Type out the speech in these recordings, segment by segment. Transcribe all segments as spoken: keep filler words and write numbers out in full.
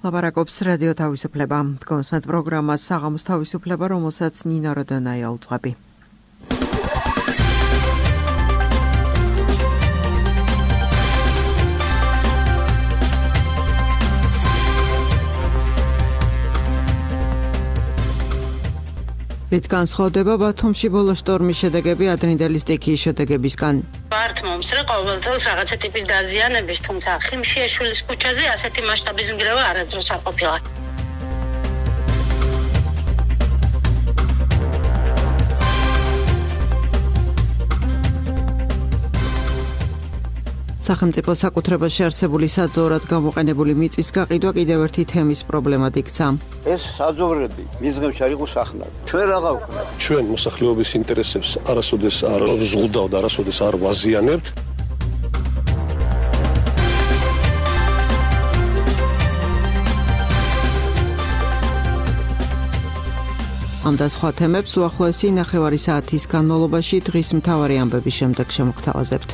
ლაპარაკობს რადიო თავისუფლება. Დგომსმეთ პროგრამას საღამოს თავისუფლება, რომელსაც ნინო როდონაია უძღვები. რით განსხვავდება ბათუმში ბოლო შტორმის შედეგები ადრინდელი სტიქიის შედეგებისგან? ვართ მომსწრე ყოველწელს რაღაცა ტიპის დაზიანების, თუმცა ხიმშიაშვილის ქუჩაზე ასეთი მასშტაბის ნგრევა არასდროს არ ყოფილა. სახელმწიფო საკუთრებაში არსებული საძოვრად გამოყენებული მიწის გაყიდვა კიდევ ერთი თემის პრობლემად იქცა. ეს საძოვრები მიზღებში არ იყო სახნავი. ჩვენ რა გავქნათ? ჩვენ მოსახლეობის ინტერესებს არასოდეს არ ვზღუდავთ, არასოდეს არ ვაზიანებთ. ამ და სხვა თემებს უახლოესი ნახევარი საათის განმავლობაში დღის მთავარი ამბების შემდეგ შემოგთავაზებთ.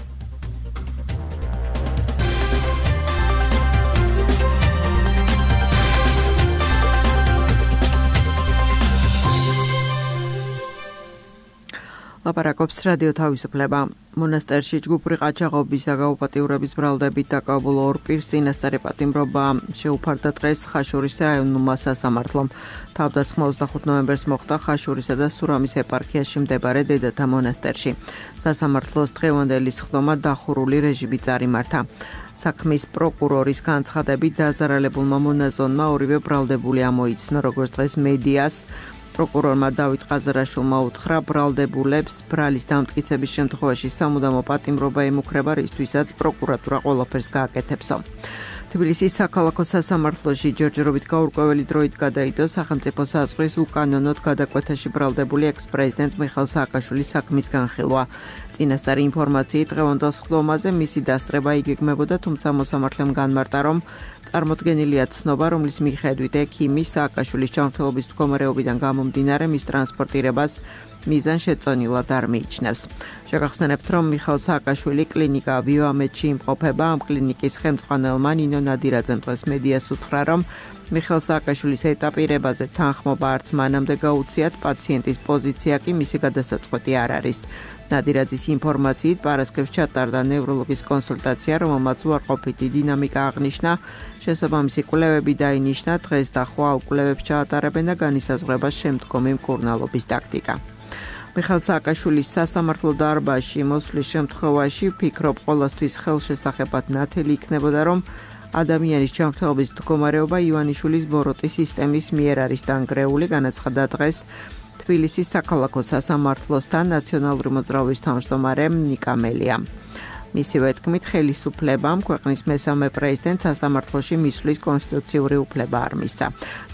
ლაპარაკობს რადიო თავისუფლება. მონასტერში ჯგუფური ყაჩაღობის და გაუპატიურების ბრალდებით დაკავებულ ორ პირს წინასწარი პატიმრობა შეუფარდა დღეს ხაშურის რაიონულმა სასამართლომ. თავდასხმა ოცდახუთი ნოემბერს მოხდა ხაშურისა და სურამის ეპარქიაში მდებარე დედათა მონასტერში. სასამართლოს დღევანდელი სხდომა დახურული რეჟიმით წარიმართა. საქმის პროკურორის განცხადებით დაზარალებულმა მონაზონმა ორივე ბრალდებული ამოიცნო, როგორც დღეს მედიას. პროკურორმა დავით ყაზარაშვილმა უთხრა ბრალდებულებს ბრალის დამტკიცების შემთხვევაში სამუდამო პატიმრობა ემუქრება, რისთვისაც პროკურატურა ყველაფერს გააკეთებსო. თბილისის საქალაქო სასამართლოში ჯერჯერობით გაურკვეველი დროით გადაიდო სახელმწიფო საზღვრის უკანონოდ გადაკვეთაში ბრალდებული ექს-პრეზიდენტ მიხეილ სააკაშვილის საქმის განხილვა. წინასწარი ინფორმაციით დღევანდელ სხდომაზე მისი დასწრება იგეგმებოდა, თუმცა მოსამართლემ განმარტა, რომ წარმოდგენილია ცნობა, რომლის მიხედვით ექიმი სააკაშვილის ჯანმრთელობის მდგომარეობიდან გამომდინარე მის ტრანსპორტირებას მიზანშეწონილად არ მიიჩნევს. შეგახსენებთ, რომ მიხეილ სააკაშვილი კლინიკა ვივამედში იმყოფება. ამ კლინიკის ხელმძღვანელმა ნინო ნადირაძემ დღეს მედიას უთხრა, რომ მიხეილ სააკაშვილის ეტაპირებაზე თანხმობა არც მანამდე გაუციათ, პაციენტის პოზიცია კი მისი გადასაწყვეტი არ არის. ნადირაძის ინფორმაციით პარასკევს ჩატარდა ნევროლოგის კონსულტაცია, რომელმაც უარყოფითი დინამიკა აღნიშნა. შესაბამისი კვლევები დაინიშნა, დღეს და ხვალ კვლევებს ჩაატარებენ და განისაზღვრება შემდგომი მკურნალობის ტაქტიკა. მიხეილ სააკაშვილის სასამართლო დარბაზში მოსვლის შემთხვევაში ვფიქრობ, ყველასთვის ხელშესახებად ნათელი იქნებოდა, რომ ადამიანის ჯანმრთელობის მდგომარეობა ივანიშვილის ბოროტის სისტემის მიერ არის დანგრეული, განაცხადა დღეს თბილისის საქალაქო სასამართლოსთან ნაციონალური მოძრაობის თავმჯდომარე ნიკა მელიამ. მისივე თქმით, ხელისუფლებამ ქვეყნის მესამე პრეზიდენტს სასამართლოში მისვლის კონსტიტუციური უფლება არ მისცა.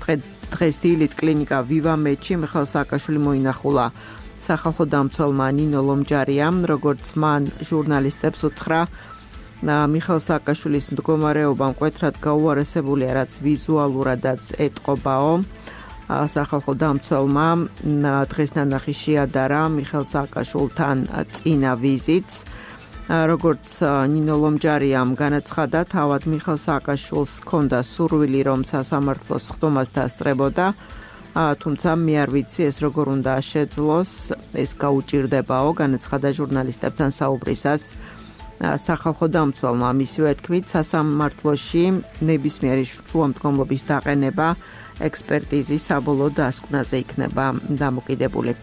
დღეს დილით კლინიკა ვივამედში მიხეილ სააკაშვილი მოინახულა. სახალხო დამცველმა ნინო ლომჯარიამ, როგორც მან ჟურნალისტებს უთხრა, მიხეილ სააკაშვილის მდგომარეობა მკვეთრად გაუარესებულია, რაც ვიზუალურადაც ეტყობაო. სახალხო დამცველმა დღეს ნანახი შეადარა მიხეილ სააკაშვილთან წინა ვიზიტს. როგორც ნინო ლომჯარიამ განაცხადა, თავად მიხეილ სააკაშვილს ჰქონდა სურვილი, რომ სასამართლოს სხდომას დასწრებოდა, თუმცა მე არ ვიცი ეს როგორ უნდა შეძლოს, ეს გაუჭირდებაო, განაცხადა ჟურნალისტებთან საუბრისას სახალხო დამცველმა. მისივე თქმით, სასამართლოში ნებისმიერი შუამდგომლობის დაყენება ექსპერტიზის საბოლოო დასკვნაზე იქნება დამოკიდებული.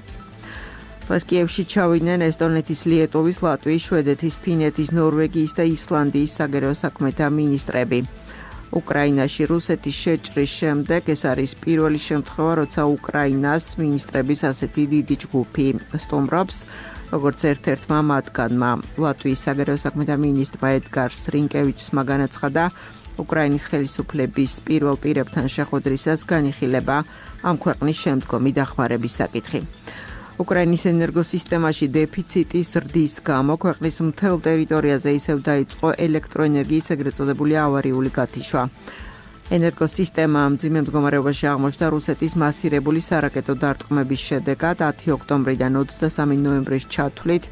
დღეს კიევში ჩავიდნენ ესტონეთის, ლიეტუვის, ლატვიის, შვედეთის, ფინეთის, ნორვეგიის და ისლანდიის საგარეო საქმეთა მინისტრები. უკრაინაში რუსეთის შეჭრის შემდეგ ეს არის პირველი შემთხვევა, როცა უკრაინას მინისტრების ასეთი დიდი ჯგუფი სტუმრობს. როგორც ერთ-ერთმა მათგანმა ლატვიის საგარეო საქმეთა მინისტრმა ედგარ სრინკევიჩსმა განაცხადა, უკრაინის ხელისუფლების პირველ პირებთან შეხვედრისას განიხილება ამ ქვეყნის შემდგომი დახმარების საკითხი. უკრაინის ენერგოსისტემაში დეფიციტის ზრდის გამო ქვეყნის მთელ ტერიტორიაზე ისევ დაიწყო ელექტროენერგიის ეგრეთ წოდებული ავარიული გათიშვა. ენერგოსისტემა მძიმე მდგომარეობაში აღმოჩნდა რუსეთის მასირებული სარაკეტო დარტყმების შედეგად ათი ოქტომბრიდან ოცდასამი ნოემბრის ჩათვლით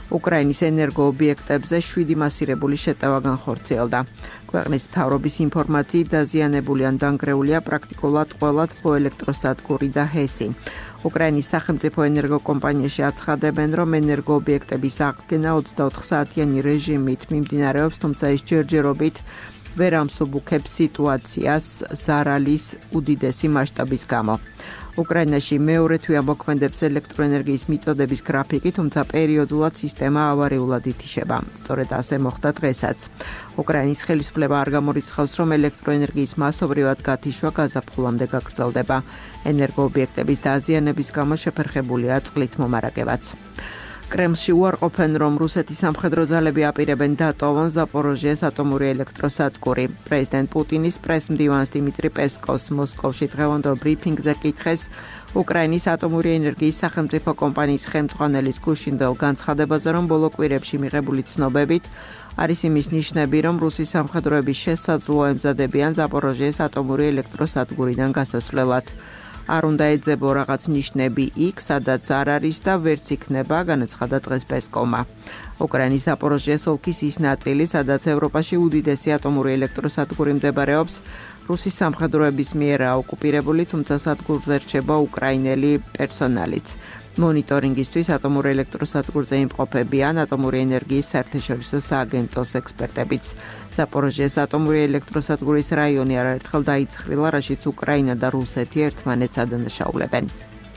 უკრაინის ენერგოობიექტებზე შვიდი მასირებული შეტევა განხორციელდა. ქვეყნის მთავრობის ინფორმაციით დაზიანებული ან დანგრეულია პრაქტიკულად ყველა თბოელექტროსადგური და ჰესი. უკრაინის სახელმწიფო ენერგოკომპანიაში აცხადებენ, რომ ენერგოობიექტების აღდგენა ოცდაოთხ საათიანი რეჟიმით მიმდინარეობს, თუმცა ეს ჯერჯერობით ვერ ამსუბუქებს სიტუაციას ზარალის უდიდესი მასშტაბის გამო. უკრაინაში მეორე თვეა მოქმედებს ელექტროენერგიის მიწოდების გრაფიკი, თუმცა პერიოდულად სისტემა ავარიულად ითიშება. სწორედ ასე მოხდა დღესაც. უკრაინის ხელისუფლება არ გამორიცხავს, რომ ელექტროენერგიის მასობრივად გათიშვა გაზაფხულამდე გაგრძელდება. ენერგოობიექტების დაზიანების გამო შეფერხებულია წყლით მომარაგებაც. კრემლში უარყოფენ, რომ რუსეთის სამხედრო ძალები აპირებენ დატოვონ ზაპოროჟიეს ატომური ელექტროსადგური. პრეზიდენტ პუტინის პრეს-მდივანს დიმიტრი პესკოვს მოსკოვში დღევანდელ ბრიფინგზე კითხეს უკრაინის ატომური ენერგიის სახელმწიფო კომპანიის ხელმძღვანელის გუშინდელ განცხადებაზე, რომ ბოლო კვირებში მიღებული ცნობებით არის იმის ნიშნები, რომ რუსის სამხედროები შესაძლოა ემზადებიან ზაპოროჟიეს ატომური ელექტროსადგურიდან გასასვლელად. არ უნდა ეძებო რაღაც ნიშნები იქ, სადაც არ არის და ვერც იქნება, განაცხადა დღეს პესკოვმა. უკრაინის ზაპოროჟიეს ოლქის ის ნაწილი, სადაც ევროპაში უდიდესი ატომური ელექტროსადგური მდებარეობს, რუსის სამხედროების მიერაა ოკუპირებული, თუმცა სადგურზე რჩება უკრაინელი პერსონალიც. მონიტორინგისთვის ატომურ ელექტროსადგურზე იმყოფებიან ატომური ენერგიის საერთაშორისო სააგენტოს ექსპერტებიც. ზაპოროჟიეს ატომური ელექტროსადგურის რაიონი არაერთხელ დაიცხრილა, რაშიც უკრაინა და რუსეთი ერთმანეთს ადანაშაულებენ.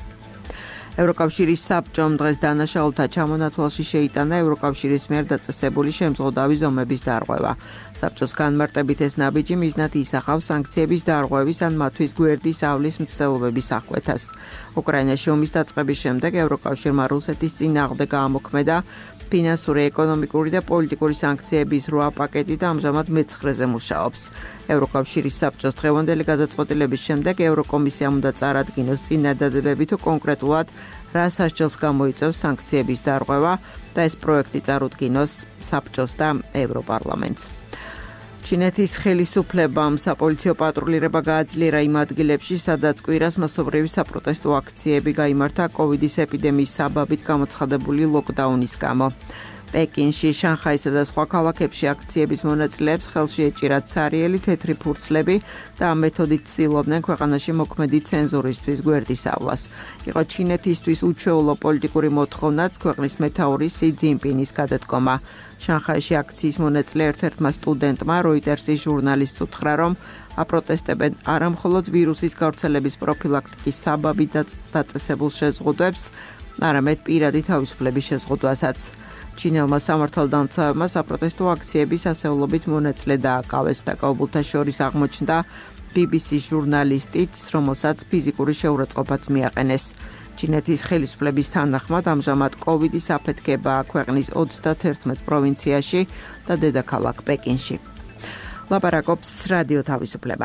ევროკავშირის საბჭომ დღეს დანაშაულთა ჩამონათვალში შეიტანა ევროკავშირის მიერ დაწესებული შემზღუდავი ზომების დარღვევა. საბჭოს განმარტებით ეს ნაბიჯი მიზნად ისახავს სანქციების დარღვევის ან მათთვის გვერდის ავლის მცდელობების აღკვეთას. უკრაინაში ომის დაწყების შემდეგ ევროკავშირმა რუსეთის წინააღმდეგ გაამოქმედა ფინანსური, ეკონომიკური და პოლიტიკური სანქციების რვა პაკეტი და ამჟამად მეცხრეზე მუშაობს. ევროკავშირის საბჭოს დღევანდელი გადაწყვეტილების შემდეგ ევროკომისიამ უნდა წარადგინოს წინადადებები თუ კონკრეტულად რა სასჯელს გამოიწვევს სანქციების დარღვევა და ეს პროექტი წარუდგინოს საბჭოს და ევროპარლამენტს. ჩინეთის ხელისუფლებამ საპოლიციო პატრულირება გააძლიერა იმ ადგილებში, სადაც კვირას მასობრივი საპროტესტო აქციები გაიმართა კოვიდის ეპიდემიის საბაბით გამოცხადებული ლოკდაუნის გამო. პეკინში, შანხაისა და სხვა ქალაქებში აქციების მონაწილეებს ხელში ეჭირათ ცარიელი თეთრი ფურცლები და ამ მეთოდით ცდილობდნენ ქვეყანაში მოქმედი ცენზურისთვის გვერდისავლას. იყო ჩინეთისთვის უჩვეულო პოლიტიკური მოთხოვნაც ქვეყნის მეთაური სი ძინპინის გადადგომა. შანხაიში აქციის მონაწილე ერთ-ერთმა სტუდენტმა როიტერსის ჟურნალისტს უთხრა, რომ აპროტესტებენ არა მხოლოდ ვირუსის გავრცელების პროფილაქტიკის საბაბით დაწესებულ შეზღუდვებს, არამედ პირადი თავისუფლების შეზღუდვასაც. ჩინელმა სამართალდამცავებმა საპროტესტო აქციების ასეულობით მონაწილე დააკავეს და გაუბულთა შორის აღმოჩნდა ბი ბი სის ჟურნალისტიც, რომელსაც ფიზიკური შეურაცხყოფაც მიაყენეს. ჩინეთის ხელისუფლების თანახმად ამჟამად კოვიდის აფეთქებაა ქვეყნის ოცდაათერთმეტ პროვინციაში და დედაქალაქ პეკინში. ლაპარაკობს რადიო თავისუფლება.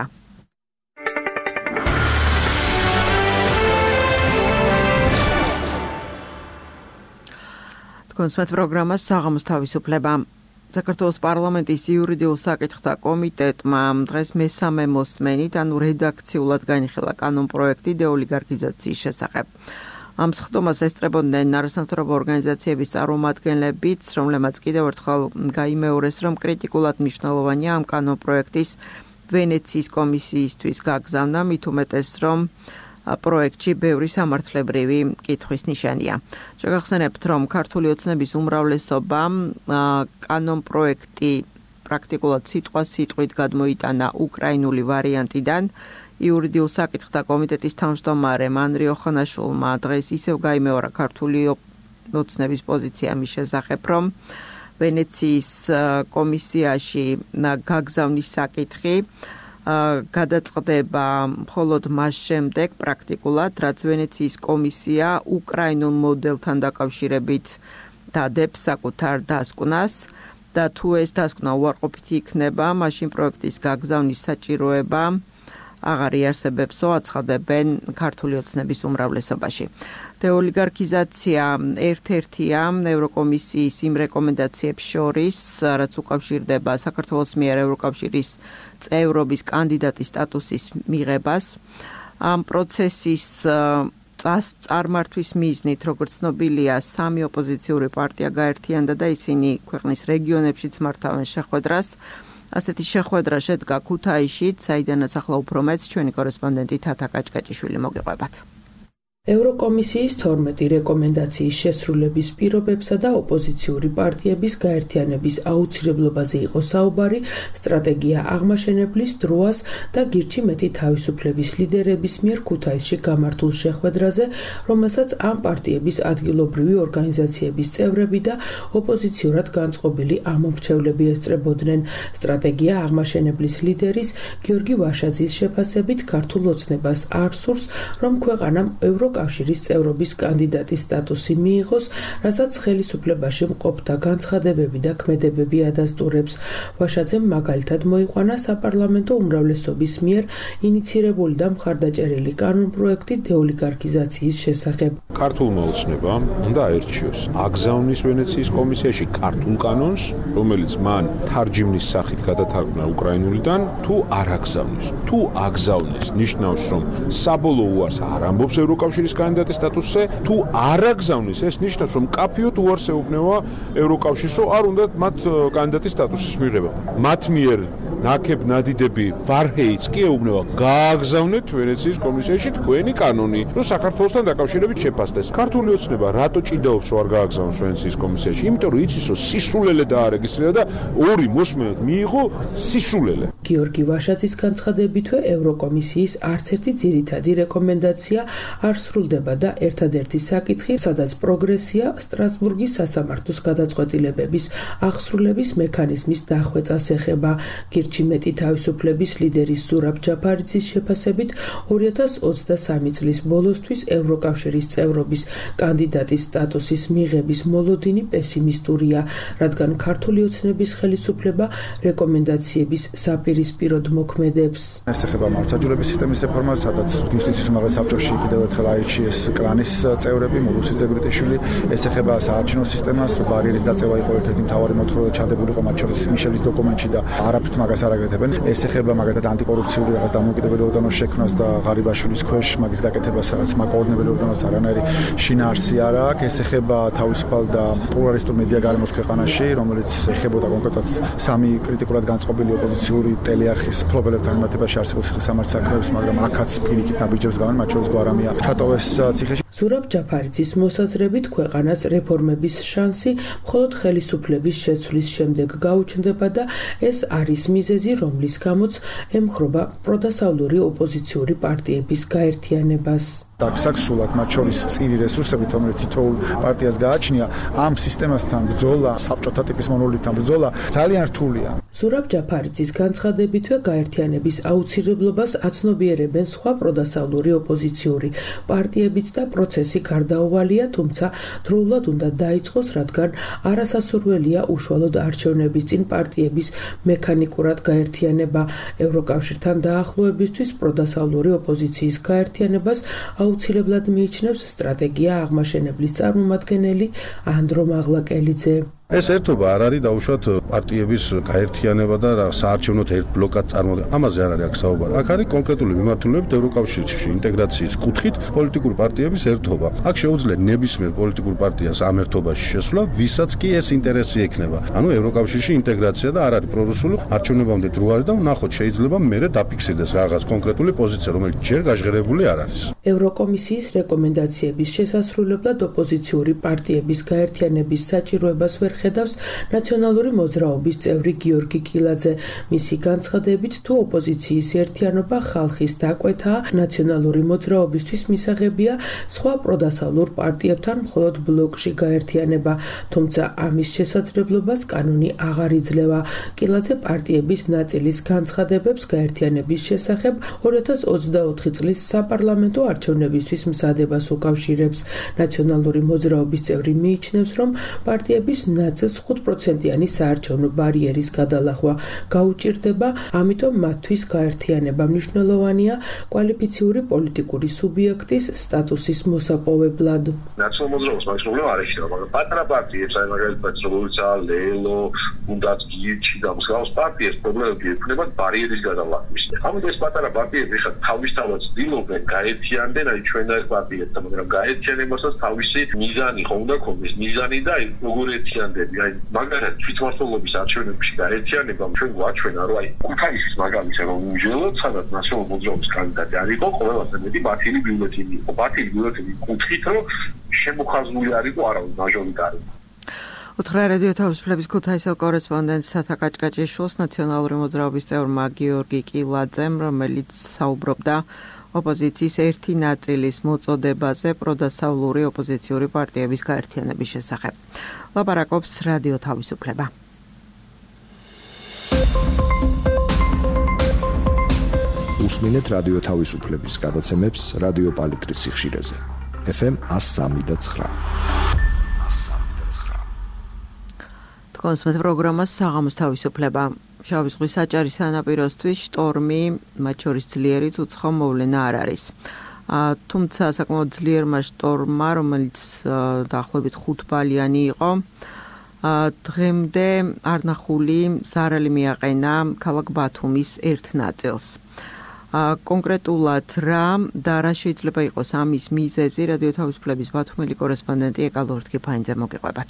კონსმეთ პროგრამას საღამოს თავისუფლება. საქართველოს პარლამენტის იურიდიულ საკითხთა კომიტეტმა დღეს მესამე მოსმენით, ანუ რედაქციულად განიხილა კანონპროექტი დეოლიგარქიზაციის შესახებ. ამ სხდომას ესწრებოდნენ არასამთავრობო ორგანიზაციების წარმომადგენლებიც, რომლებმაც კიდევ ერთხელ გაიმეორეს, რომ კრიტიკულად მნიშვნელოვანია ამ კანონპროექტის ვენეციის კომისიისთვის გაგზავნა, მით უმეტეს, რომ პროექტში ბევრი სამართლებრივი კითხვის ნიშანია. შეგახსენებთ, რომ ქართული ოცნების უმრავლესობა კანონპროექტი პრაქტიკულად სიტყვა-სიტყვით გადმოიტანა უკრაინული ვარიანტიდან. იურიდიულ საკითხთა კომიტეტის თავმჯდომარემ ანრი ოხანაშვილმა დღეს ისევ გაიმეორა ქართული ოცნების პოზიცია მის შესახებ, რომ ვენეციის კომისიაში გაგზავნის საკითხი გადაწყდება მხოლოდ მას შემდეგ პრაქტიკულად, რაც ვენეციის კომისია უკრაინულ მოდელთან დაკავშირებით დადებს საკუთარ დასკვნას და თუ ეს დასკვნა უარყოფითი იქნება, მაშინ პროექტის გაგზავნის საჭიროება აღარ იარსებებსო, აცხადებენ ქართული ოცნების უმრავლესობაში. დეოლიგარქიზაცია ერთ-ერთია ევროკომისიის იმ რეკომენდაციებს შორის, რაც უკავშირდება საქართველოს მიერ ევროკავშირის წევრობის კანდიდატის სტატუსის მიღებას. ამ პროცესის წარმართვის მიზნით, როგორც ცნობილია, სამი ოპოზიციური პარტია გაერთიანდა და ისინი ქვეყნის რეგიონებშიც მართავენ შეხვედრას. ასეთი შეხვედრა შედგა ქუთაისშიც, საიდანაც ახლა უფრო მეც ჩვენი კორესპონდენტი თათა კაჭკაჭიშვილი მოგიყვებათ. ევროკომისიის თორმეტი რეკომენდაციის შესრულების პირობებსა და ოპოზიციური პარტიების გაერთიანების აუცილებლობაზე იყო საუბარი სტრატეგია აღმაშენებლის დროას და გირჩი მეტი თავისუფლების ლიდერების მიერ ქუთაისში გამართულ შეხვედრაზე, რომელსაც ამ პარტიების ადგილობრივი ორგანიზაციების წევრები და ოპოზიციურად განწყობილი ამომრჩევლები ესწრებოდნენ. სტრატეგია აღმაშენებლის ლიდერის გიორგი ვაშაძის შეფასებით ქართულ ოცნებას არ სურს, რომ ქვეყანამ ევროკავშირის კავშირის წევრობის კანდიდატის სტატუსი მიიღოს, რასაც ხელისუფლებაში მყოფთა განცხადებები და ქმედებები ადასტურებს. ვაშაძემ მაგალითად მოიყვანა საპარლამენტო უმრავლესობის მიერ ინიცირებული და მხარდაჭერილი კანონპროექტი დეოლიგარქიზაციის შესახებ. ქართულმა ოცნებამ უნდა აერჩიოს აგზავნის ვენეციის კომისიაში ქართულ კანონს, რომელიც მან თარჯიმნის სახით გადათარგმნა უკრაინულიდან, თუ არ აგზავნის. თუ აგზავნეს, ნიშნავს, რომ საბოლოო უარს არ ამბობს ევროკავშირის კანდიდატის სტატუსზე, თუ არ აგზავნის, ეს ნიშნავს, რომ კაფიოდ უარს ეუბნება ევროკავშირს, რომ არ უნდა მათ კანდიდატის სტატუსის მიღება. მათ მიერ ნაკებ ნადიდები ვარჰეიც კი ეუბნება, გააგზავნეთ ვენეციის კომისიაში თქვენი კანონი, რომ საქართველოსთან დაკავშირებით შეფასდეს. ქართული ოცნება რატო ჭიდაობს, რომ არ გააგზავნოს ვენეციის კომისიაში? იმიტომ რომ იცის, რომ სისულელე დაარეგისტრირა და ორი მოსმენად მიიღო სისულელე. გიორგი ვაშაძის განცხადებითვე ევროკომისიის არც ერთი ძირითადი რეკომენდაცია არ სრულდება და ერთადერთი საკითხი, სადაც პროგრესია სტრასბურგის სასამართლოს გადაწყვეტილებების აღსრულების მექანიზმის დახვეწას ეხება. გირჩი მეტი თავისუფლების ლიდერის ზურაბ ჯაფარიძის შეფასებით ორი ათას ოცდასამი წლის ბოლოსთვის ევროკავშირის წევრობის კანდიდატის სტატუსის მიღების მოლოდინი პესიმისტურია, რადგან ქართული ოცნების ხელისუფლება რეკომენდაციების საპირისპიროდ მოქმედებს. ეს ეხება მართლმსაჯულების სისტემის რეფორმას, სადაც იუსტიციის უმაღლეს საბჭოში კიდევ ერთხელ აირჩიეს კლანის წევრები, მურუსიძე გრიტიშვილი. ეს ეხება საარჩევნო სისტემას, ბარიერის დაწევა იყო ერთ-ერთი მთავარი მოთხოვნა, ჩადებული იყო მათ შორის მიშელის დოკუმენტში და არაფრით მაგას არ აკეთებენ. ეს ეხება მაგალითად ანტიკორუფციული რაღაც დამოუკიდებელი ორგანოს შექმნას და ღარიბაშვილის ქვეშ მაგის გაკეთებას, რაღაც მაკოორდინებელი ორგანოს არანაირი შინაარსი არ აქვს. ეს ეხება თავისუფალ და პლურალისტურ მედია გარემოს ქვეყანაში, რომელიც ეხებოდა კონკრეტულად სამი კრიტიკულად განწყობილი ოპოზიციური ტელეარხის ფლობელებთან მიმართებაში არსებულ სამართლის საქმეებს, მაგრამ აქაც პირიქით ნაბიჯებს გავენ, მათ შორის გვარამია ჩატოვეს ციხეში. ზურაბ ჯაფარიძის მოსაზრებით ქვეყანას რეფორმების შანსი მხოლოდ ხელისუფლების შეცვლის შემდეგ გაუჩნდება და ეს არის მიზეზი, რომლის გამოც ემხრობა პროდასავლური ოპოზიციური პარტიების გაერთიანებას. დაქსაქსულად მათ შორის წირი რესურსებით, რომელიც თითოეულ პარტიას გააჩნია, ამ სისტემასთან ბრძოლა, საბჭოთა ტიპის მონოლითთან ბრძოლა ძალიან რთულია. ზურაბ ჯაფარიძის განცხადებითვე გაერთიანების აუცილებლობას აცნობიერებენ სხვა პროდასავლური ოპოზიციური პარტიებიც და პროცესი გარდაუვალია, თუმცა დროულად უნდა დაიწყოს, რადგან არასასურველია უშუალოდ არჩევნების წინ პარტიების მექანიკურად გაერთიანება. ევროკავშირთან დაახლოებისთვის პროდასავლური ოპოზიციის გაერთიანებას აუცილებლად მიიჩნევს სტრატეგია აღმაშენებლის წარმომადგენელი ანდრო მაღლაკელიძე. ეს ერთობა არ არის დაუშვათ პარტიების გაერთიანება და საარჩევნოდ ერთ ბლოკად წარმოდგენა. ამაზე არ არის აქ საუბარი. აქ არის კონკრეტული მიმართულებით ევროკავშირში ინტეგრაციის კუთხით პოლიტიკური პარტიების ერთობა. აქ შეუძლია ნებისმიერ პოლიტიკურ პარტიას ამ ერთობაში შესვლა, ვისაც კი ეს ინტერესი ექნება. ანუ ევროკავშირში ინტეგრაცია და არ არის პრორუსული არჩევნებამდე დრო არის და ვნახოთ, შეიძლება მერე დაფიქსირდეს რაღაც კონკრეტული პოზიცია, რომელიც ჯერ გაჟღერებული არ არის. ევროკომისიის რეკომენდაციების შესასრულებლად ოპოზიციური პარტიების გაერთიანების საჭიროებას ვერ ხედავს ნაციონალური მოძრაობის წევრი გიორგი კილაძე. მისი განცხადებით, თუ ოპოზიციის ერთიანობა ხალხის დაკვეთაა, ნაციონალური მოძრაობისთვის მისაღებია სხვა პროდასავლურ პარტიებთან მხოლოდ ბლოკში გაერთიანება, თუმცა ამის შესაძლებლობას კანონი აღარ იძლევა. კილაძე პარტიების ნაწილის განცხადებებს გაერთიანების შესახებ ორი ათას ოცდაოთხი წლის საპარლამენტო არჩევნებისთვის მზადებას უკავშირებს. ნაციონალური მოძრაობის წევრი მიიჩნევს, რომ პარტიების ნაწილს ხუთ პროცენტიანი საარჩევნო ბარიერის გადალახვა გაუჭირდება, ამიტომ მათთვის გაერთიანება მნიშვნელოვანია კვალიფიციური პოლიტიკური სუბიექტის სტატუსის მოსაპოვებლად. ნაციონალურ მოძრაობას მაგის პრობლემა არ ეჩქება, მაგრამ პატარა პარტიებს, აი მაგალითად რევოლუცია, ლელო, უნდაც გიჩი და მსგავს პარტიებს პრობლემები ექნებათ ბარიერის გადალახვის. ამიტომ ეს პატარა პარტიები ხა თავისთავად ცდილობენ გაერთიანდნენ აი ჩვენ და ეს პარტიებთან, მაგრამ გაერთიანებასაც თავისი მიზანი ხო უნდა ქონდეს, მიზანი და აი როგორ ერთიანდები, აი მაგალითად თვითმმართველობის არჩევნებში გაერთიანებამ ჩვენ გვაჩვენა, რომ აი ქუთაისის მაგალითად რომ უმჟელოდ სადაც ნაციონალურ მოძრაობის კანდიდატი არ იყო, ყველაზე მეტი ბათილი ბიულეტენი იყო. ბათილი ბიულეტენი კუთხით, რომ შემოხაზული არ იყო არავინ მაჟორიტარი. უთხრა რადიო თავისუფლების ქუთაისელ კორესპონდენტ სათა კაჭკაჭიშვილს ნაციონალური მოძრაობის წევრმა გიორგი კილაძემ, რომელიც საუბრობდა ოპოზიციის ერთი ნაწილის მოწოდებაზე პროდასავლური ოპოზიციური პარტიების გაერთიანების შესახებ. ლაპარაკობს რადიო თავისუფლება. უსმინეთ რადიო თავისუფლების გადაცემებს რადიო პალიტრის სიხშირეზე. ეფ ემ one oh three point nine. კონსმეთ პროგრამას საღამოს თავისუფლება. შავი ზღვის საჭარის სანაპიროსთვის შტორმი, მათ შორის ძლიერი უცხო მოვლენა არ არის. თუმცა საკმაოდ ძლიერმა შტორმმა, რომელიც დაახლოებით ხუთბალიანი იყო, დღემდე არნახული ზარალი მიაყენა ქალაქ ბათუმის ერთ ნაწილს. კონკრეტულად რა და რა შეიძლება იყოს ამის მიზეზი, რადიო თავისუფლების ბათუმელი კორესპონდენტი ეკალორთკიფაინძე მოგიყვებათ.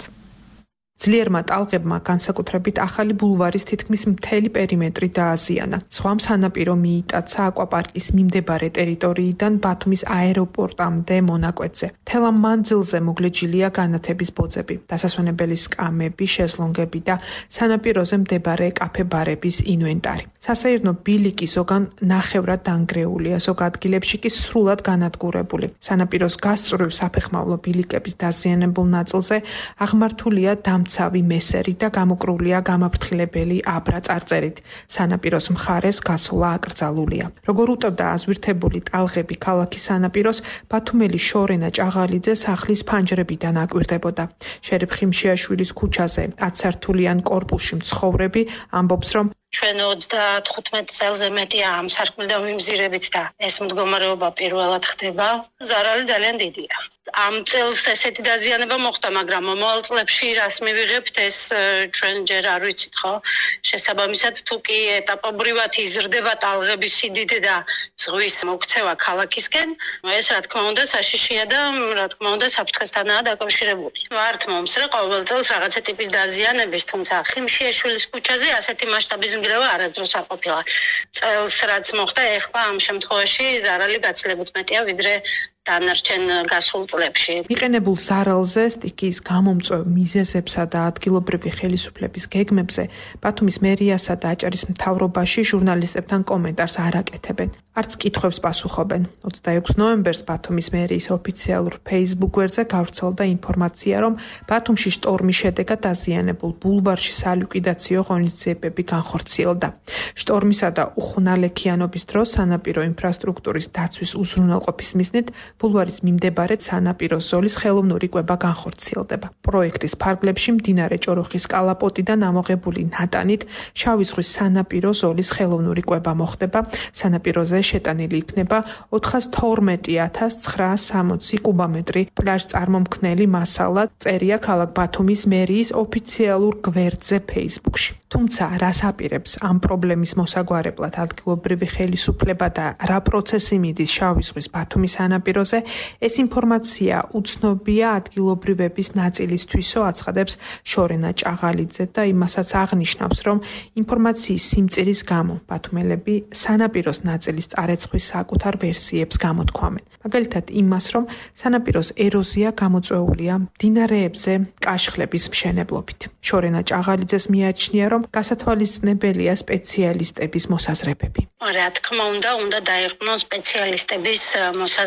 ძლიერმა ტალღებმა განსაკუთრებით ახალი ბულვარის თითქმის მთელი პერიმეტრი დააზიანა. სხვა სანაპირო მიიტაცა აკვაპარკის მიმდებარე ტერიტორიიდან ბათუმის აეროპორტამდე მონაკვეთზე. მთელ ამ მანძილზე მოგლეჯილია განათების ბოძები, დასასვენებელი სკამები, შეზლონგები და სანაპიროზე მდებარე კაფე-ბარების ინვენტარი. სასეირნო ბილიკი ზოგან ნახევრად დანგრეულია, ზოგ ადგილებში კი სრულად განადგურებული. სანაპიროს გასწვრივ საფეხმავლო ბილიკების დაზიანებულ ნაწილზე აღმართულია დამცავი მესერი და გამოკრულია გამაფრთხილებელი აბრა წარწერით. სანაპიროს მხარეს გასვლა აკრძალულია. როგორ უტევდა აზვირთებული ტალღები ქალაქის სანაპიროს, ბათუმელი შორენა ჭაღალიძე სახლის ფანჯრებიდან აკვირდებოდა. შერიფ ხიმშიაშვილის ქუჩაზე ათსართულიან კორპუსში მცხოვრები ამბობს, რომ ჩვენ ოცდათხუთმეტ წელზე მეტია ამ სარკმლიდან ვიმზირებით და ეს მდგომარეობა პირველად ხდება. ზარალი ძალიან დიდია. ამ წელს ესეთი დაზიანება მოხდა, მაგრამ მომავალ წლებში რას მივიღებთ, ეს ჩვენ ჯერ არ ვიცით, ხო? შესაბამისად, თუ კი ეტაპობრივად იზრდება ტალღების სიდიდე და ზღვის მოქცევა ქალაქისკენ, ეს რა თქმა უნდა საშიშია და რა თქმა უნდა საფრთხესთანაა დაკავშირებული. ვართ მომსწრე ყოველ წელს რაღაცა ტიპის დაზიანების, თუმცა ხიმშიაშვილის ქუჩაზე ასეთი მასშტაბის ნგრევა არასდროს არ ყოფილა. წელს რაც მოხდა, ეხლა ამ შემთხვევაში ზარალი გაცილებით მეტია ვიდრე დანარჩენ გასულ წლებში. მიყენებულ ზარალზე, სტიქიის გამომწვევ მიზეზებსა და ადგილობრივი ხელისუფლების გეგმებზე ბათუმის მერიასა და აჭარის მთავრობაში ჟურნალისტებთან კომენტარს არ აკეთებენ. არც კითხვებს პასუხობენ. ოცდაექვსი ნოემბერს ბათუმის მერიის ოფიციალურ Facebook გვერდზე გავრცელდა ინფორმაცია, რომ ბათუმში შტორმის შედეგად დაზიანებულ ბულვარში სალიკვიდაციო ღონისძიებები განხორციელდა. შტორმისა და უხუნალექიანობის დროს სანაპირო ინფრასტრუქტურის დაცვის უზრუნველყოფის მიზნით ბულვარის მიმდებარე სანაპიროს ზოლის ხელოვნური კვება განხორციელდება. პროექტის ფარგლებში მდინარე ჭოროხის კალაპოტიდან ამოღებული ნატანით შავი ზღვის სანაპირო ზოლის ხელოვნური კვება მოხდება. სანაპიროზე შეტანილი იქნება ოთხას თორმეტი ათას ცხრაას სამოცი კუბომეტრი პლაჟ-წარმომქმნელი მასალა, წერია ქალაქ ბათუმის მერიის ოფიციალურ გვერდზე Facebook-ში. თუმცა რას აპირებს ამ პრობლემის მოსაგვარებლად ადგილობრივი ხელისუფლება და რა პროცესი მიდის შავი ზღვის ბათუმის სანაპიროზე, ეს ინფორმაცია უცნობია ადგილობრივების ნაწილისთვისო, აცხადებს შორენა ჭაღალიძე და იმასაც აღნიშნავს, რომ ინფორმაციის სიმწირის გამო ბათუმელები სანაპიროს ნაწილის წარეცხვის საკუთარ ვერსიებს გამოთქვამენ. მაგალითად იმას, რომ სანაპიროს ეროზია გამოწვეულია მდინარეებზე კაშხლების მშენებლობით. შორენა ჭაღალიძეს მიაჩნია, რომ გასათვალისწინებელია სპეციალისტების მოსაზრებები. რა თქმა უნდა, უნდა დაეყვნონ სპეციალისტების მოსაზრებას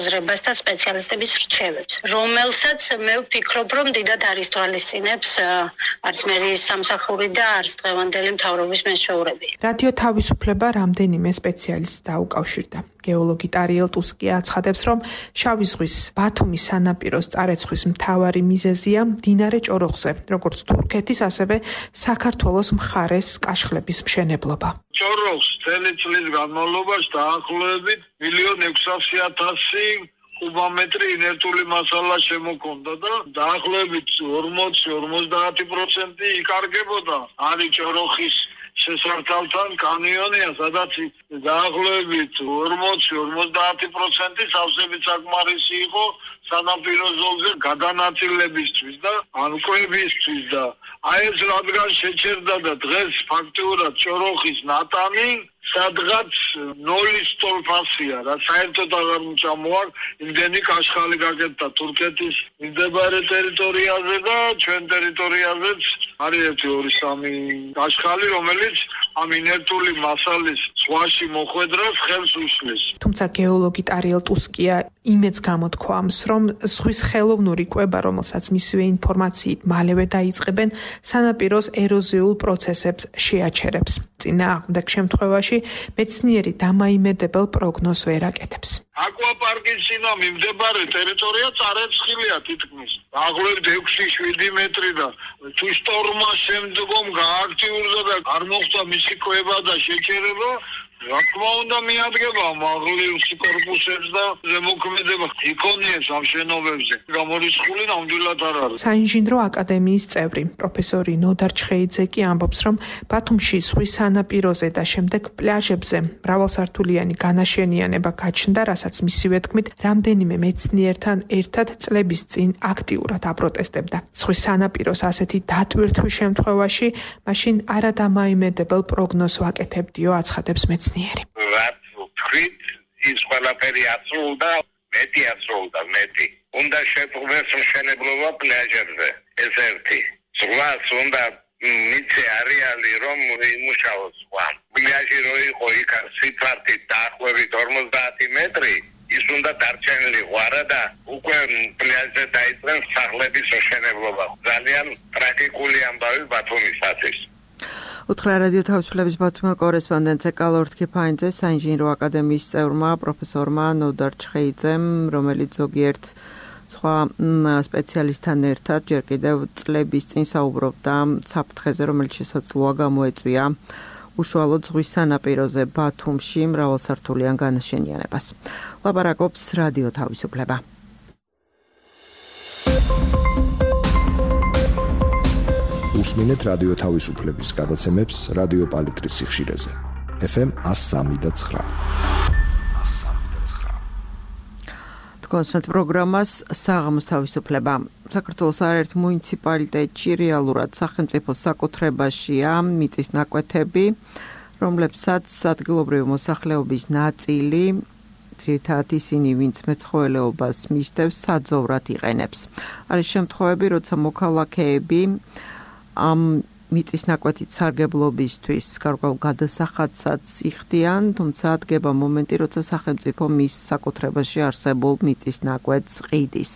და სპეციალისტების რჩევებს, რომელსაც მე ვფიქრობ, რომ დიდად არის თვალისწინებს არც მერის სამსახური და არც დღევანდელი მთავრობის მეშვეურები. რადიო თავისუფლება რამდენიმე სპეციალისტს დაუკავშირდა. გეოლოგი ტარიელ ტუსკია აცხადებს, რომ შავი ზღვის ბათუმის სანაპიროს წარეცხვის მთავარი მიზეზია მდინარე ჭოროხზე, როგორც თურქეთის, ასევე საქართველოს მხარეს კაშხლების მშენებლობა. ჭოროხს წელი წლის განმავლობაში დაახლოებით მილიონ ექვსასი ათასი კუბომეტრი ინერტული მასალა შემოქონდა და დაახლოებით ორმოცი ორმოცდაათი პროცენტი იკარგებოდა. არის ჭოროხის შესართავთან კანიონია, სადაც დაახლოებით ორმოცი ორმოცდაათი პროცენტი სავსებით საკმარისი იყო სანაპირო ზოლზე გადანაწილებისთვის და ანკვებისთვის და აი ეს რადგან შეჩერდა და დღეს ფაქტიურად ჭოროხის ნატანი სადღაც ნოლის ტოლფასია რა საერთოდ აღარ მოწამოარ იმდენი კაშხალი გაკეთდა თურქეთის მდებარე ტერიტორიაზე და ჩვენ ტერიტორიაზეც არის ერთი ორი სამი კაშხალი რომელიც ამ ინერტული მასალის ზღვაში მოხვედრას ხელს უშლის. თუმცა გეოლოგი ტარიელ ტუსკია იმედს გამოთქვამს, რომ ზღვის ხელოვნური კვება, რომელსაც მისივე ინფორმაციით მალევე დაიწყებენ, სანაპიროს ეროზიულ პროცესებს შეაჩერებს. წინააღმდეგ შემთხვევაში მეცნიერი დამაიმედებელ პროგნოზს ვერ აკეთებს. აკვაპარკის წინა მიმდებარე ტერიტორია წარეცხილია თითქმის. დაახლოებით ექვსი შვიდი მეტრი და თუ შტორმას შემდგომ გააქტიურდა და არ მოხდა მისი კვება და შეჩერება, რა თქმა უნდა მიადგება მაღლის კორპუსებს და ზემოქმედება იქონიეს ამ შენობებზე. გამორიცხული ნამდვილად არ არის. საინჟინრო აკადემიის წევრი პროფესორი ნოდარ ჩხეიძე კი ამბობს, რომ ბათუმში ზღვის სანაპიროზე და შემდეგ პლაჟებზე მრავალსართულიანი განაშენიანება გაჩნდა, რასაც მისივე თქმით, რამდენიმე მეცნიერთან ერთად წლების წინ აქტიურად აპროტესტებდა. ზღვის სანაპიროს ასეთი დატვირთვის შემთხვევაში, მაშინ არადამაიმედებელ პროგნოზს ვაკეთებდიო, აცხადებს მეცნიერი. რაც თქვით, ის ყველაფერი აცრულდა, მეტი აცრულდა, მეტი. უნდა შეფრთხილდეს მშენებლობა პლაჟებზე. ეს ერთი. ზღვას უნდა მიცე არეალი რომ იმუშაოს ზღვა. პლაჟი რო იყო იქ სიფართით დაახლოებით ორმოცდაათი მეტრი, ის უნდა დარჩენილი ღვარა და უკვე პლაჟზე დაიწყეს სახლების მშენებლობა. ძალიან ტრაგიკული ამბავი ბათუმისათვის. უთხრა რადიო თავისუფლების ბათუმის კორესპონდენტზე კალორთ ქიფაინძე საინჟინრო აკადემიის წევრმა პროფესორმა ნოდარ ჩხეიძემ, რომელიც ზოგიერთ სხვა სპეციალისტთან ერთად ჯერ კიდევ წლების წინ საუბრობდა საფრთხეზე, რომელიც შესაძლოა გამოეწვია უშუალოდ ზღვის სანაპიროზე ბათუმში მრავალსართულიან განაშენიანებას. ლაპარაკობს რადიო თავისუფლება. უსმინეთ რადიო თავისუფლების გადაცემებს რადიო პალიტრის სიხშირეზე. ეფ ემ one oh three point nine. კონსერტ პროგრამას საღამოს თავისუფლება. საქართველოს არაერთ მუნიციპალიტეტში რეალურად სახელმწიფო საკუთრებაშია მიწის ნაკვეთები, რომლებსაც ადგილობრივი მოსახლეობის ნაწილი ძირითადად ისინი, ვინც მეცხოველეობას მისდევს, საძოვრად იყენებს. არის შემთხვევები, როცა მოქალაქეები ამ მიწის ნაკვეთით სარგებლობისთვის გარკვეულ გადასახადსაც იხდიან, თუმცა დგება მომენტი, როცა სახელმწიფო მის საკუთრებაში არსებულ მიწის ნაკვეთს ყიდის.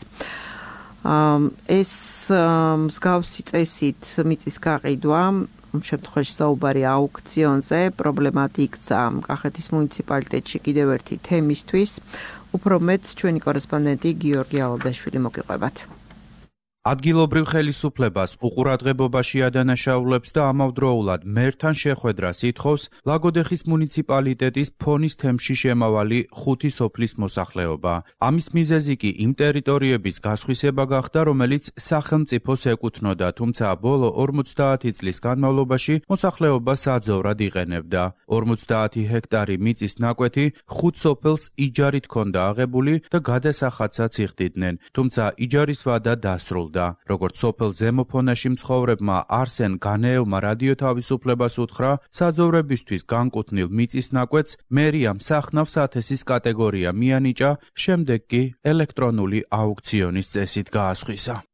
ეს მსგავსი წესით მიწის გაყიდვა, შემთხვევაში საუბარი აუქციონზე, პრობლემად იქცა კახეთის მუნიციპალიტეტში კიდევ ერთი თემისთვის. უფრო მეც ჩვენი კორესპონდენტი გიორგი ალადაშვილი მოგიყვებათ. ადგილობრივ ხელისუფლებას უყურადღებობაში ადანაშაულებს და ამავდროულად მერთან შეხვედრას ითხოვს ლაგოდეხის მუნიციპალიტეტის ფონის თემში შემავალი ხუთი სოფლის მოსახლეობა. ამის მიზეზი კი იმ ტერიტორიების გასხვისება გახდა, რომელიც სახელმწიფოს ეკუთვნოდა, თუმცა ბოლო ორმოცდაათი წლის განმავლობაში მოსახლეობა საძოვრად იყენებდა. ორმოცდაათი ჰექტარი მიწის ნაკვეთი ხუთ სოფელს იჯარით ჰქონდა აღებული და გადასახადსაც იხდიდნენ, თუმცა იჯარის ვადა დასრულდა. როგორც სოფელ ზემოფონაში მცხოვრებმა არსენ განეევმა რადიო თავისუფლებას უთხრა, საძოვრებისთვის განკუთვნილ მიწის ნაკვეთს მერიამ სახნავს ათესის კატეგორია მიანიჭა, შემდეგ კი ელექტრონული აუქციონის წესით გაასხვისა.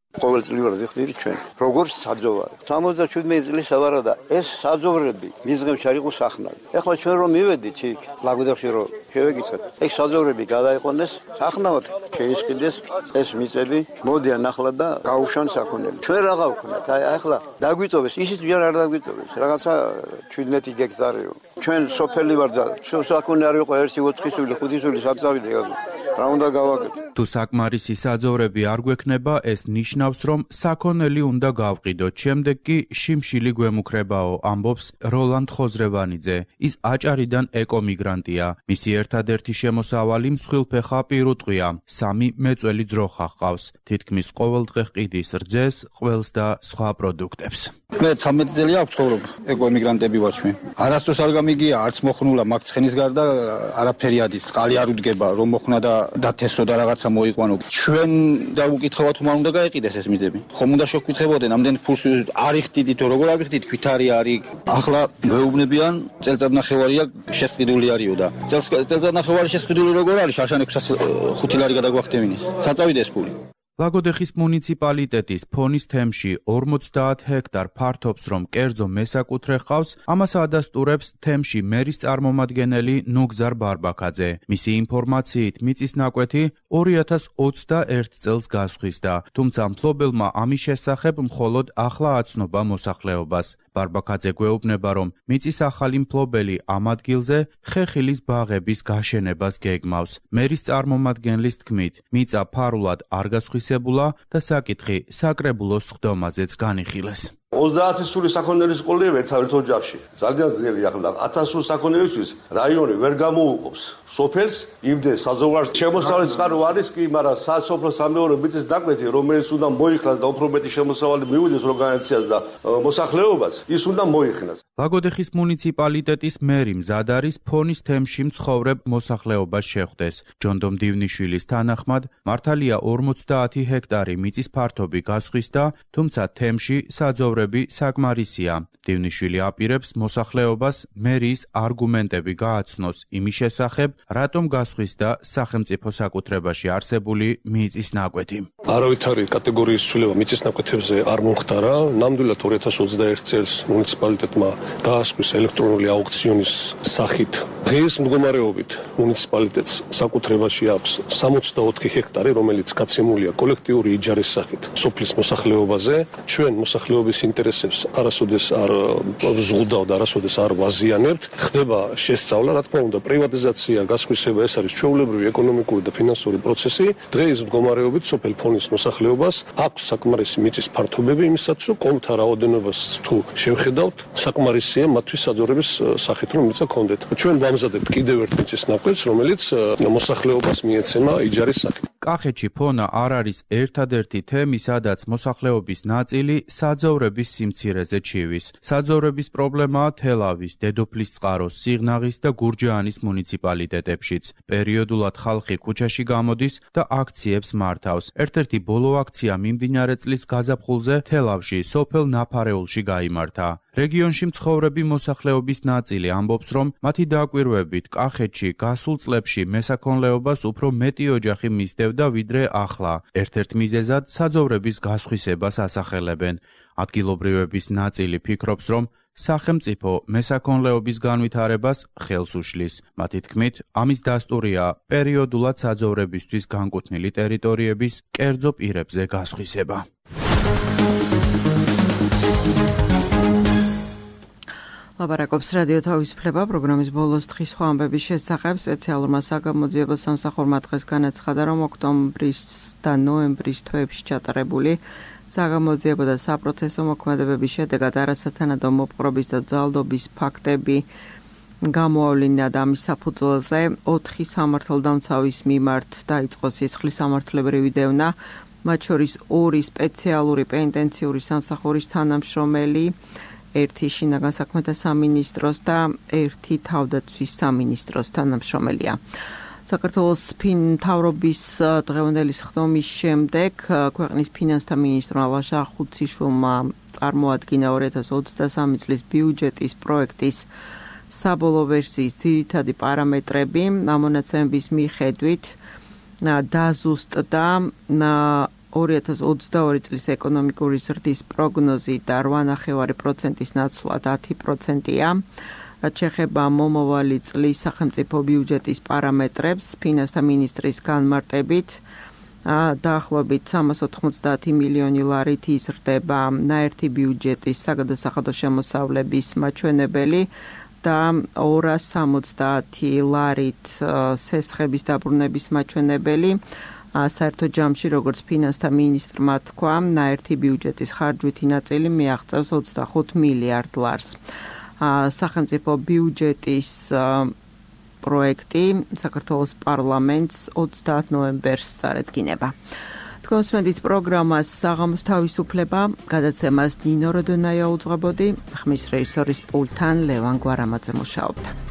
ყოველწლიურად ვიხდით ჩვენ როგორც საძოვარი. სამოცდაშვიდმეტი წლის ავარა და ეს საძოვრები მისგემში არ იყო სახნავი. ეხლა ჩვენ რომ მივედით იქ ლაგოდეხში რომ შევეკითხეთ, ეგ საძოვრები გადაიყვანეს სახნავად, შეისყიდეს ეს მიწები, მოდიან ახლა და გაუშვან საქონელი. ჩვენ რა გავქნათ? აი ახლა დაგვიწოვეს, ისიც ჯერ არ დაგვიწოვეს. რაღაცა შვიდმეტი გექტარიო. ჩვენ სოფელი ვარ და საქონელი არ იყო ერთი ოთხი სული, ხუთი სული საწავიდე გაგო. რა უნდა გავაკეთო? თუ საკმარისი საძოვრები არ გვექნება, ეს ნიშნავს, რომ საქონელი უნდა გავყიდოთ. შემდეგ კი შიმშილი გვემუქრებაო, ამბობს როლანდ ხოზრევანიძე. ის აჭარიდან ეკომიგრანტია. მისი ერთადერთი შემოსავალი მსხვილფეხა პირუტყვია. სამი მეწველი ძროხა ჰყავს. თითქმის ყოველდღე ყიდის რძეს, ყველს და სხვა პროდუქტებს. მე ცამეტი წელი აქვს ცხოვრობ, ეკოემიგრანტები ვარ ჩვენ. არასდროს არ გამიგია, არც მოხნულა მაგ ცხენის გარდა არაფერი ადის, წყალი არ უდგება, რომ მოხნა და დათესო და რაღაცა მოიყვანო. ჩვენ და უკითხავთ თუ მან უნდა გაეყიდეს ეს მიწები. ხომ უნდა შევკითხებოდნენ, ამდენ ფულს არ იხდიდით, როგორ არ იხდიდით, ქვითარი არის. ახლა ვეუბნებიან, წელწადნახევარია შესყიდული არისო და წელწადნახევარი შესყიდული როგორ არის? შარშან ექვსას ხუთი ლარი გადაგვახტემინეს. საწავიდეს ფული. ლაგოდეხის მუნიციპალიტეტის ფონის თემში ორმოცდაათ ჰექტარ ფართობს, რომ კერძო მესაკუთრე ჰყავს, ამას ადასტურებს თემში მერის წარმომადგენელი ნუგზარ ბარბაქაძე. მისი ინფორმაციით მიწის ნაკვეთი ორი ათას ოცდაერთ წელს გასხვისდა, თუმცა მფლობელმა ამის შესახებ მხოლოდ ახლა აცნობა მოსახლეობას. ბარბაქაძე გვეუბნება, რომ მიწის ახალი მფლობელი ამ ადგილზე ხეხილის ბაღების გაშენებას გეგმავს. მერის წარმომადგენლის თქმით, მიწა ფარულად არ გასხვისებულა და საკითხი საკრებულოს სხდომაზეც განიხილეს. ოცდაათი სული საქონელის ყოლია ერთადერთ ოჯახში. ძალიან ძნელი ახლა ათას სულ საქონელისთვის რაიონი ვერ გამოუყოფს. სოფელს იმდეს საძოვარს შემოსავლის წყარო არის კი, მაგრამ სასოფლო სამეურნეო მიწის ნაკვეთი, რომელიც უნდა მოიხსნას და უფრო მეტი შემოსავალი მივიდეს ორგანიზაციას და მოსახლეობას, ის უნდა მოიხსნას. ლაგოდეხის მუნიციპალიტეტის მერი მზად არის ფონის თემში მცხოვრებ მოსახლეობას შეხვდეს. ჯონდომ დივნიშვილის თანახმად, მართალია ორმოცდაათი ჰექტარი მიწის ფართობი გასხვისდა, თუმცა თემში საძოვრები საკმარისია. დივნიშვილი აპირებს მოსახლეობას მერიის არგუმენტები გააცნოს იმის შესახებ, რატომ გასხვისდა სახელმწიფო საკუთრებაში არსებული მიწის ნაკვეთი. არავითარი კატეგორიის ცვლილება მიწის ნაკვეთებზე არ მომხდარა. ნამდვილად ორი ათას ოცდაერთ წელს მუნიციპალიტეტმა გაასხვის ელექტრონული აუქციონის სახით. დღეს მდგომარეობით მუნიციპალიტეტს საკუთრებაში აქვს სამოცდაოთხი ჰექტარი, რომელიც გაცემულია კოლექტიური იჯარის სახით სოფლის მოსახლეობაზე. ჩვენ მოსახლეობის ინტერესებს არასოდეს არ ზღუდავ და არასოდეს არ ვაზიანებთ. ხდება შესწავლა, რა თქმა უნდა, პრივატიზაცია, გასხვისება, ეს არის ჩვეულებრივი ეკონომიკური და ფინანსური პროცესი. დღეს მდგომარეობით სოფელ ფონის მოსახლეობას აქვს საკმარისი მიწის ფართობები იმისათვის, რომ კონთა რაოდენობას თუ შევხედავთ, საკმარისია მათთვის საძოვრების სახით, რომ მიწა კონდეთ. ჩვენ ვამზადებთ კიდევ ერთ მიწის ნაკვეთს, რომელიც მოსახლეობას მიეცემა იჯარის სახით. კახეთში ფონა არ არის ერთადერთი თემი, სადაც მოსახლეობის ნაწილი საძოვრების სიმცირეზე ჩივის. საძოვრების პრობლემაა თელავის, დედოფლის წყაროს, სიღნაღის და გურჯაანის მუნიციპალიტეტებშიც. პერიოდულად ხალხი ქუჩაში გამოდის და აქციებს მართავს. ერთ-ერთი ბოლო აქცია მიმდინარე წლის გაზაფხულზე თელავში, სოფელ ნაფარეულში გაიმართა. რეგიონში მცხოვრები მოსახლეობის ნაწილი ამბობს, რომ მათი დაკვირვებით კახეთში გასულ წლებში მესაქონლეობას უფრო მეტი ოჯახი მისდევდა ვიდრე ახლა. ერთ-ერთ მიზეზად საძოვრების გასხვისებას ასახელებენ. ადგილობრივების ნაწილი ფიქრობს, რომ სახელმწიფო მესაქონლეობის განვითარებას ხელს უშლის. მათი თქმით, ამის დასტურია პერიოდულად საძოვრებისთვის განკუთვნილი ტერიტორიების კერძო პირებზე გასხვისება. ლაპარაკობს რადიო თავისუფლება პროგრამის ბოლოს დღის სხვა ამბების შესახებ. სპეციალურმა საგამოძიებო სამსახურმა დღეს განაცხადა, რომ ოქტომბრის და ნოემბრის თვეებში ჩატარებული საგამოძიებო და საპროცესო მოქმედებების შედეგად არასათანადო მოპყრობის და ძალდობის ფაქტები გამოავლინა და ამის საფუძველზე ოთხი სამართალდამცავის მიმართ დაიწყო სისხლის სამართლებრივი დევნა, მათ შორის ორი სპეციალური პენიტენციური სამსახურის თანამშრომელი, ერთი შინაგან საქმეთა სამინისტროს და ერთი თავდაცვის სამინისტროს თანამშრომელია. საქართველოს მთავრობის დღევანდელი სხდომის შემდეგ ქვეყნის ფინანსთა მინისტრმა ლაშა ხუციშვილმა წარმოადგინა ორი ათას ოცდასამი წლის ბიუჯეტის პროექტის საბოლოო ვერსიის ძირითადი პარამეტრები. ამ მონაცემების მიხედვით დაზუსტდა ორი ათას ოცდაორი წლის ეკონომიკური ზრდის პროგნოზი და რვა ნახევარი პროცენტის ნაცვლად ათი პროცენტია. რაც შეეხება მომავალი წლის სახელმწიფო ბიუჯეტის პარამეტრებს, ფინანსთა მინისტრის განმარტებით დაახლოებით სამას ოთხმოცდაათი მილიონი ლარით იზრდება ნაერთი ბიუჯეტის საგადასახადო შემოსავლების მაჩვენებელი და ორას სამოცდაათი ლარით სესხების დაბრუნების მაჩვენებელი. საერთო ჯამში, როგორც ფინანსთა მინისტრმა თქვა, ნაერთი ბიუჯეტის ხარჯვითი ნაწილი მიაღწევს ოცდახუთ მილიარდ ლარს. სახელმწიფო ბიუჯეტის პროექტი საქართველოს პარლამენტს ოცდაათ ნოემბერს წარედგინება. თქვენ მსმენთ პროგრამას საღამოს თავისუფლება, გადაცემას ნინო როდონაია უძღვებოდი, ხმის რეჟისორის პულტთან ლევან გვარამაძე მუშაობდა.